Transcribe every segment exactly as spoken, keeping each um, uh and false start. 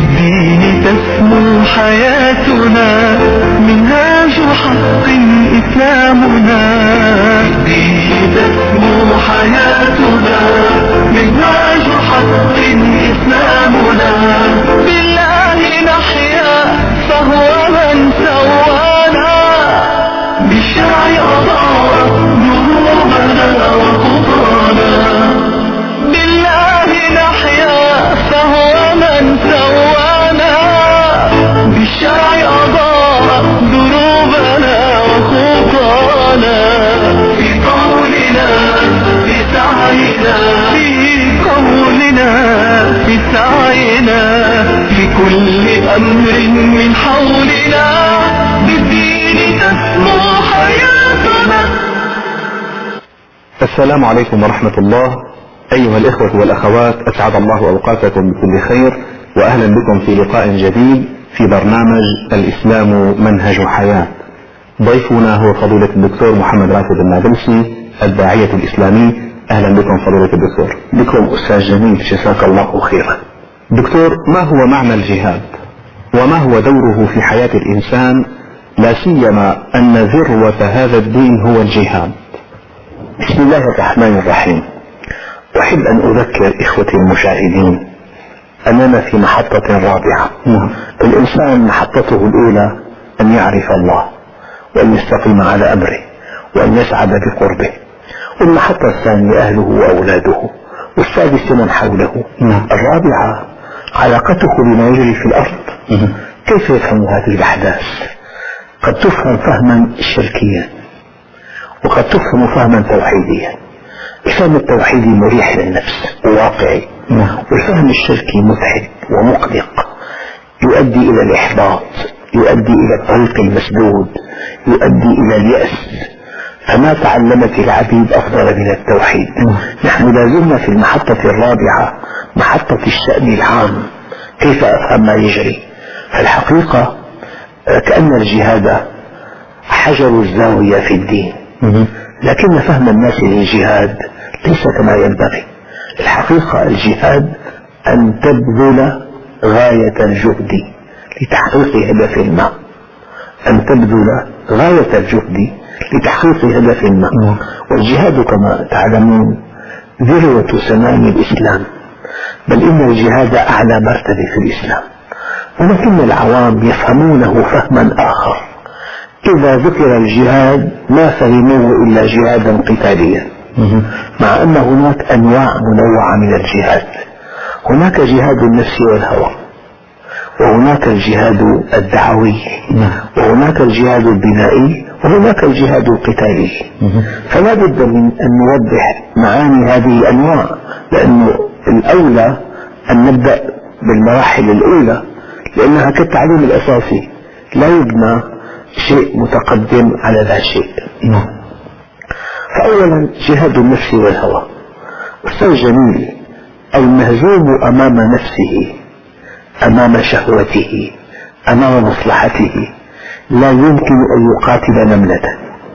بالدين تسمو حياتنا، منهاج حق إسلامنا. بالدين تسمو حياتنا، منهاج حق إسلامنا. بالله نحيا فهو من سوانا، بالشرع أضاء دروبنا وخطانا. بالله نحيا فهو من سوانا، بالشرع أضاء دروبنا وخطانا. في قولنا في سعينا، في قولنا في سعينا، في كل أمر من حولنا، بالدين تسمو حياتنا. السلام عليكم ورحمة الله. أيها الإخوة والأخوات، أسعد الله أوقاتكم بكل خير، وأهلا بكم في لقاء جديد في برنامج الإسلام منهج حياة. ضيفنا هو فضيلة الدكتور محمد راشد النابلسي، الداعية الإسلامي. أهلا بكم فضيلة الدكتور. بكم أستاذ جميل، جزاك الله خيرا. دكتور، ما هو معنى الجهاد وما هو دوره في حياة الإنسان، لا سيما أن ذروة هذا الدين هو الجهاد؟ بسم الله الرحمن الرحيم. أحب أن أذكر إخوتي المشاهدين أننا في محطة رابعة. الإنسان محطته الأولى أن يعرف الله وأن يستقيم على أمره وأن يسعد بقربه، والمحطة الثانية أهله وأولاده، والسادسة من حوله. الرابعة علاقته بما يجري في الأرض. كيف يفهم هذه الأحداث؟ قد تفهم فهما شركيا وقد تفهم فهما توحيديا. الفهم التوحيدي مريح للنفس وواقعي، والفهم الشركي متعب ومقلق، يؤدي إلى الإحباط، يؤدي إلى الطريق المسدود، يؤدي إلى اليأس. فما تعلمت العبيد أفضل من التوحيد. نحن لازلنا في المحطة الرابعة، محطة الشأن العام، كيف أفهم ما يجري. فالحقيقة كأن الجهاد حجر الزاوية في الدين، لكن فهم الناس للجهاد ليس كما ينبغي. الحقيقة الجهاد أن تبذل غاية الجهد لتحقيق هدف ما، أن تبذل غاية الجهد لتحقيق هدف ما. والجهاد كما تعلمون ذروة سنام الإسلام، بل إن الجهاد أعلى مرتبة في الإسلام، ولكن العوام يفهمونه فهما آخر. إذا ذكر الجهاد ما فهموه إلا جهادا قتاليا، مع أن هناك أنواع منوعة من الجهاد. هناك جهاد النفس والهوى، وهناك الجهاد الدعوي، وهناك الجهاد البنائي، وهناك الجهاد القتالي. فلا بد من أن نوضح معاني هذه الأنواع، لأنه الأولى أن نبدأ بالمراحل الأولى، لأنها كالتعليم الأساسي، لا يبنى شيء متقدم على لا شيء. فأولا جهاد النفس والهوى. أستاذ جميل، المهزوم أمام نفسه، أمام شهوته، أمام مصلحته، لا يمكن أن يقاتل نملة.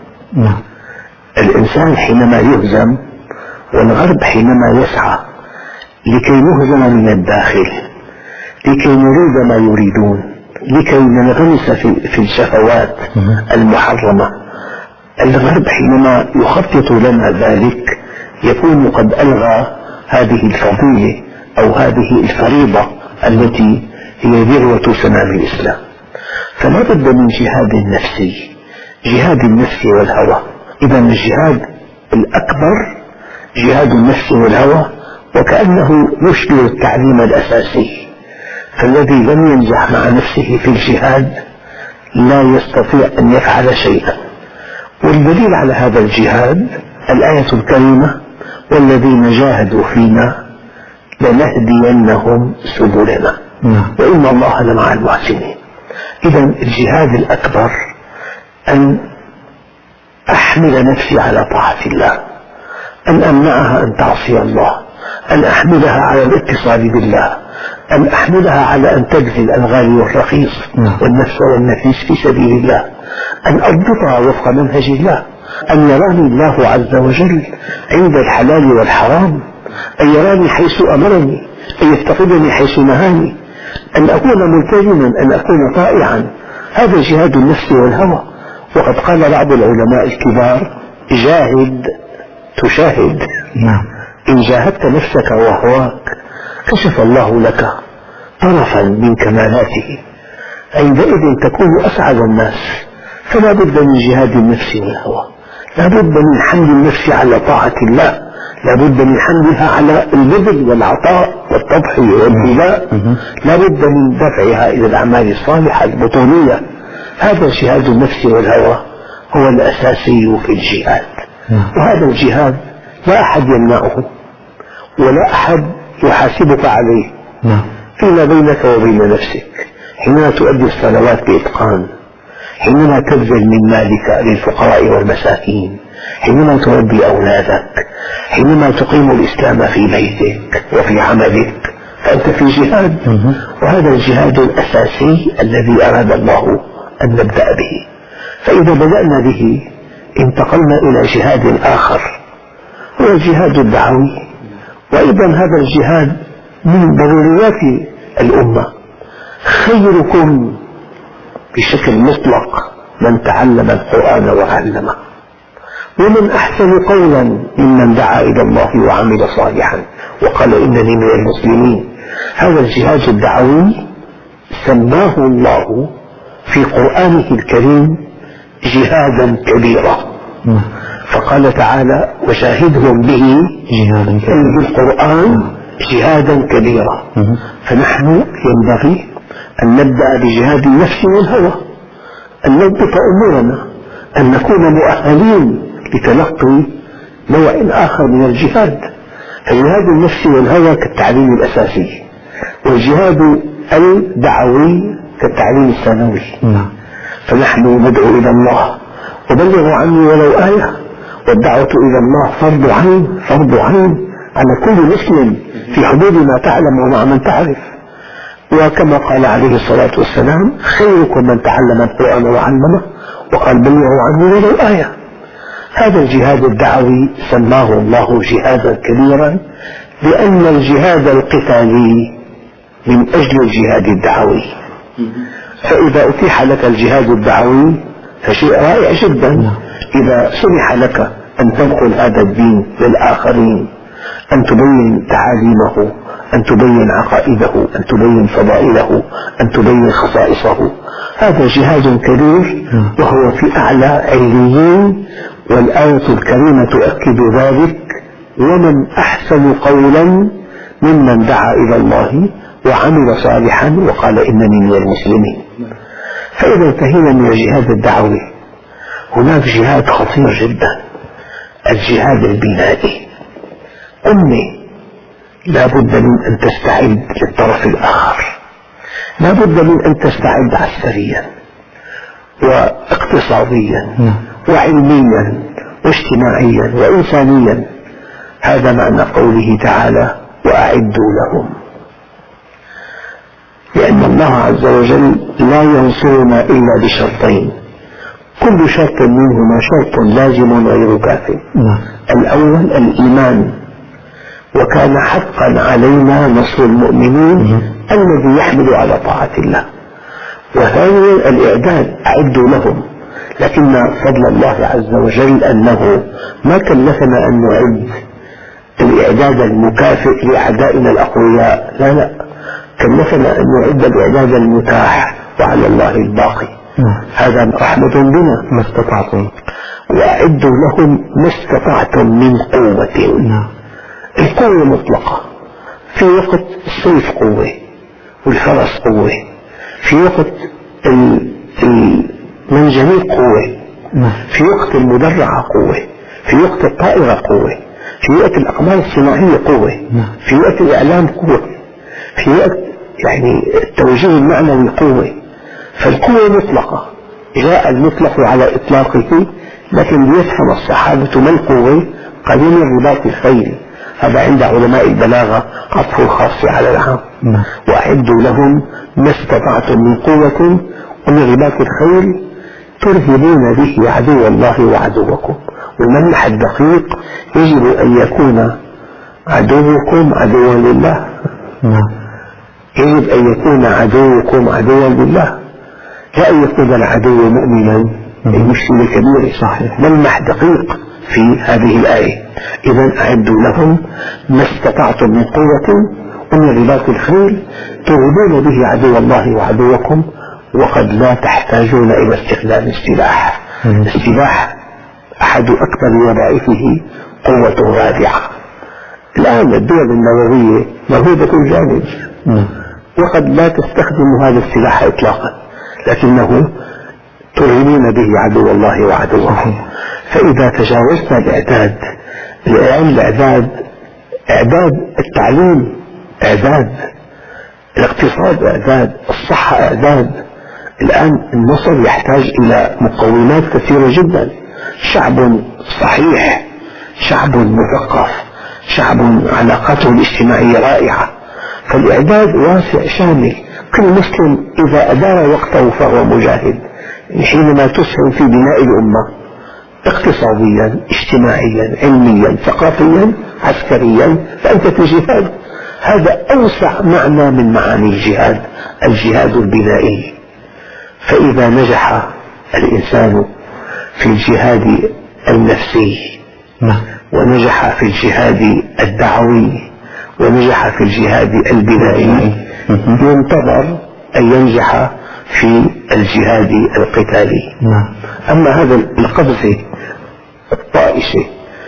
الإنسان حينما يهزم، والغرب حينما يسعى لكي نهزم من الداخل، لكي نريد ما يريدون، لكي ننغمس في الشهوات المحرمة، الغرب حينما يخطط لنا ذلك يكون قد ألغى هذه الفضيلة أو هذه الفريضة التي هي ذروة سنام الإسلام. فلا بد من جهاد نفسي، جهاد النفس والهوى. إذا الجهاد الأكبر جهاد النفس والهوى، وكأنه يشبه التعليم الأساسي. فالذي لم ينجح مع نفسه في الجهاد لا يستطيع أن يفعل شيئا. والدليل على هذا الجهاد الآية الكريمة: والذين جاهدوا فينا لنهدينهم سبلنا وإن الله لمع المحسنين. إذا الجهاد الأكبر أن أحمل نفسي على طاعة الله، أن أمنعها أن تعصي الله، أن أحملها على الاتصال بالله، أن أحملها على أن تبذل الغالي والرخيص والنفس والنفيس في سبيل الله، أن أضبطها وفق منهج الله، أن يراني الله عز وجل عند الحلال والحرام، أن يراني حيث أمرني، أن يفتقدني حيث نهاني، أن أكون ملتزما، أن أكون طائعا، هذا جهاد النفس والهوى. وقد قال بعض العلماء الكبار: جاهد تشاهد. نعم. إن جاهدت نفسك وهواك كشف الله لك طرفا من كمالاته، عندئذ تكون أسعد الناس. فلا بد من جهاد النفس والهوى، لا بد من حمل النفس على طاعة الله، لا بد من حملها على البذل والعطاء والتضحية والبلاء، لا بد من دفعها إلى الأعمال الصالحة البطولية. هذا جهاد النفس والهوى هو الأساسي في الجهاد. وهذا الجهاد لا أحد يمنعه ولا أحد يحاسبك عليه فيما بينك وبين نفسك. حينما تؤدي الصلوات بإتقان، حينما تبذل من مالك للفقراء والمساكين، حينما تربي أولادك، حينما تقيم الإسلام في بيتك وفي عملك، فأنت في جهاد. وهذا الجهاد الأساسي الذي أراد الله أن نبدأ به. فإذا بدأنا به انتقلنا إلى جهاد آخر هو الجهاد الدعوي. وأيضا هذا الجهاد من ضروريات الأمة. خيركم بشكل مطلق من تعلم القرآن وعلمه، ومن أحسن قولا ممن دعا إلى الله وعمل صالحا وقال إنني من المسلمين. هذا الجهاد الدعوي سماه الله في قرآنه الكريم جهادا كبيرا، فقال تعالى: وشاهدهم به جهادا كبيرا، بالقرآن جهادا كبيرا. فنحن ينبغي أن نبدأ بجهاد النفس والهوى، أن نضبط أمورنا، أن نكون مؤهلين لتلقي نوع آخر من الجهاد. فجهاد النفس والهوى كالتعليم الأساسي، والجهاد الدعوي كالتعليم الثانوي. فنحن ندعو إلى الله: وبلغوا عني ولو آية. والدعوة إلى الله فرض عين، فرض عين على كل مسلم في حدود ما تعلم ومع من تعرف. وكما قال عليه الصلاة والسلام: خيركم من تعلم القرآن وعلمه، وقال: بلغوا عني ولو آية. هذا الجهاد الدعوي سماه الله جهادا كبيرا، لأن الجهاد القتالي من أجل الجهاد الدعوي. فإذا أتيح لك الجهاد الدعوي فشيء رائع جدا. إذا سمح لك أن تنقل هذا الدين للآخرين، أن تبين تعاليمه، أن تبين عقائده، أن تبين فضائله، أن تبين خصائصه، هذا جهاد كبير وهو في أعلى عليين. والآية الكريمة تؤكد ذلك: ومن أحسن قولا ممن دعا إلى الله وعمل صالحا وقال إنني من المسلمين. فإذا انتهينا من الجهاد الدعوي هناك جهاد خطير جدا، الجهاد البنائي. أمي لا بد من أن تستعد للطرف الآخر، لا بد من أن تستعد عسكريا واقتصاديا وعلميا واجتماعيا وإنسانيا. هذا معنى قوله تعالى: وأعدوا لهم. لأن الله عز وجل لا ينصرنا إلا بشرطين، كل شرط منهما شرط لازم غير كاف. الأول الإيمان، وكان حقا علينا نصر المؤمنين الذي يحمل على طاعة الله. وثانيا الإعداد، أعدوا لهم. لكن فضل الله عز وجل أنه ما كلفنا أن نعد الإعداد المكافئ لأعدائنا الأقوياء، لا لا، كلفنا أن نعد الإعداد المتاح وعلى الله الباقي. هذا رحمة بنا. ما استطعتم وأعدوا لهم ما استطعتم من قوة. القوة مطلقة، في وقت السيف قوة والفرس قوة، في وقت المنجنيق قوة، في وقت المدرعة قوة، في وقت الطائرة قوة، في وقت الأقمار الصناعية قوة، في وقت الإعلام قوة، في وقت يعني التوجيه المعنوي قوة. فالقوة مطلقة، جاء المطلق على إطلاقه. لكن ليفهم الصحابة ما القوة، قال: من رباط الخيل. هذا عند علماء البلاغة عطف الخاص على العام. وأعدوا لهم ما استطعتم من قوة ومن رباط الخيل ترهبون به عدو الله وعدوكم. والملح الدقيق يجب أن يكون عدوكم عدوا لله. يجب أن يكون عدوكم عدوا لله، لا أن يكون العدو مؤمنا. المشكلة كبيرة صحيح، ملمح دقيق في هذه الآية. إذا أعدوا لهم ما استطعتم من قوة ومن رباط الخيل ترهبون به عدو الله وعدوكم وقد لا تحتاجون إلى استخدام السلاح. السلاح أحد أكبر وظائفه قوة رادعة. الآن الدول النووية موجودة كل جانب وقد لا تستخدم هذا السلاح إطلاقا، لكنه ترهبون به عدو الله وعدوكم. فإذا تجاوزنا الإعداد، الآن الإعداد إعداد التعليم، إعداد الاقتصاد، إعداد الصحة، إعداد. الآن النصر يحتاج إلى مقومات كثيرة جدا. شعب صحيح، شعب مثقف، شعب علاقاته الاجتماعية رائعة. فالإعداد واسع شامل. كل مسلم إذا أدار وقته فهو مجاهد. حينما تسهم في بناء الأمة اقتصاديا، اجتماعيا، علميا، ثقافيا، عسكريا، فأنت في جهاد. هذا أوسع معنى من معاني الجهاد، الجهاد البنائي. فإذا نجح الإنسان في الجهاد النفسي ونجح في الجهاد الدعوي ونجح في الجهاد البنائي ينتظر أن ينجح في الجهاد القتالي. أما هذا القفزة الطائشة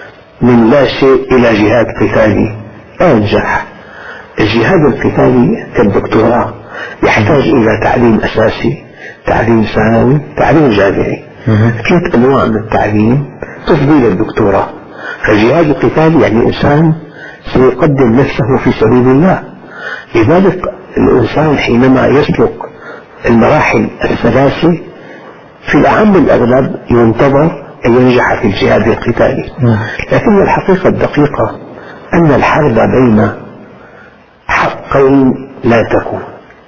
من لا شيء إلى جهاد قتالي لا ينجح. الجهاد القتالي كالدكتوراه يحتاج إلى تعليم أساسي، تعليم ثانوي، تعليم جامعي. ثلاث أنواع من التعليم تفضي للدكتوراه. فالجهاد القتالي يعني إنسان سيقدم نفسه في سبيل الله. لذلك الإنسان حينما يسلك المراحل الثلاثة في الأعم الأغلب ينتظر أن ينجح في الجهاد القتالي. لكن الحقيقة الدقيقة أن الحرب بين حقين لا تكون،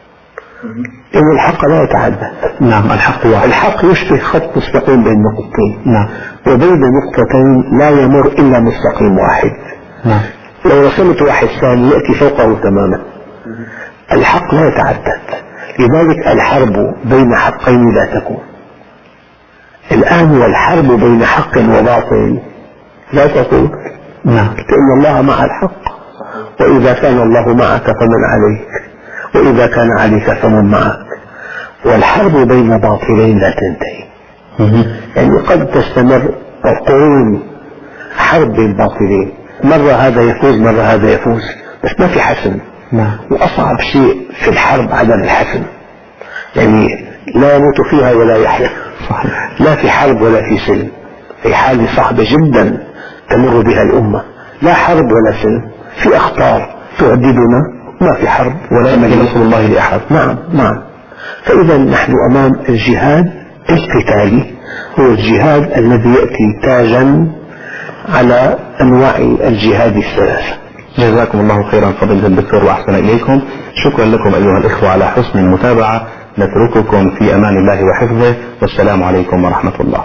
إن الحق لا يتعدد. نعم، الحق واحد. الحق يشبه خط مستقيم بين نقطتين. نعم. وبين نقطتين لا يمر إلا مستقيم واحد. نعم. لو رسمت واحد ثاني يأتي فوقه تماما. الحق لا يتعدد، لذلك الحرب بين حقين لا تكون. الآن والحرب بين حق وباطل لا تكون. نعم. لأن الله مع الحق، وإذا كان الله معك فمن عليك، وإذا كان عليك فمن معك. والحرب بين باطلين لا تنتهي. يعني قد تستمر قرون حرب بين باطلين، مرة هذا يفوز مرة هذا يفوز، بس ما في حسم. نعم. وأصعب شيء في الحرب عدم الحسم، يعني لا يموت فيها ولا يحيا. لا في حرب ولا في سلم، في حالة صعبة جدا تمر بها الأمة. لا حرب ولا سلم، في أخطار تهددنا، ما في حرب ولا يمكن نصر الله لأحد. نعم نعم. فإذا نحن أمام الجهاد القتالي، هو الجهاد الذي يأتي تاجا على أنواع الجهاد الثلاثة. جزاكم الله خيرا فضيلة الدكتور وأحسن إليكم. شكرا لكم أيها الإخوة على حسن المتابعة. نترككم في أمان الله وحفظه، والسلام عليكم ورحمة الله.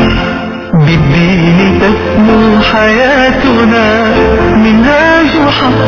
بالدين تسمو حياتنا، منهاج حق